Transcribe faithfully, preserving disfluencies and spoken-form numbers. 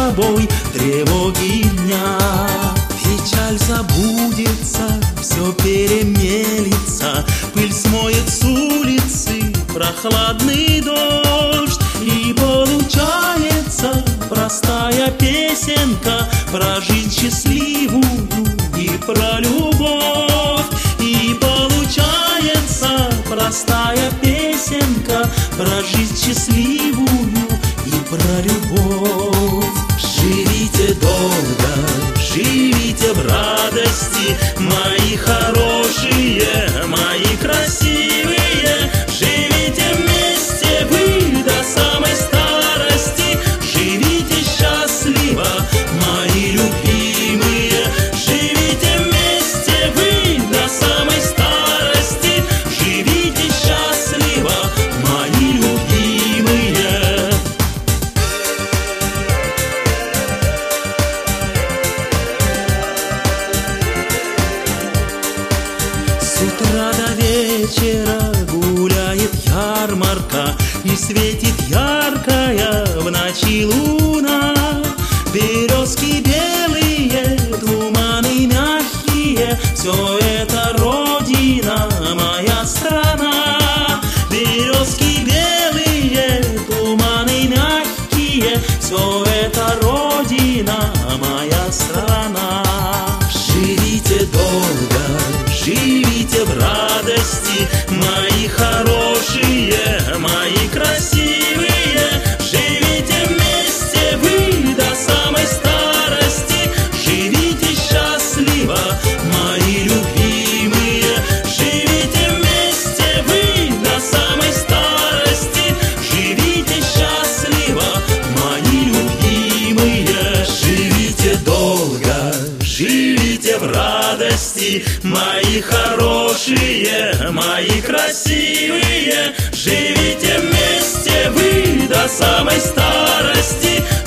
тобой тревоги дня. Печаль забудется, все перемелится, пыль смоет с улицы прохладный дождь. И получается простая песенка про жизнь счастливую и про любовь. И получается простая песенка про жизнь счастливую и про любовь. Живите долго, живите в радости, мои хорошие, мои красивые. Живите вместе вы до самой старости, живите счастливо, мои любимые. Живите вместе вы до самой старости, живите счастливо, мои любимые. С утра до вечера гуляет ярмарка, и светит яркая в ночи луна. Березки белые, туманы мягкие, все это родина, моя страна. Березки белые, туманы мягкие, все это родина, моя страна. Живите долго, живите в радости, мои хорошие, мои красивые. Живите вместе вы до самой старости, живите счастливо, мои любимые. Живите вместе вы до самой старости, живите счастливо, мои любимые. Живите долго, живите в радости, мои хорошие, мои красивые. Живите вместе вы до самой старости,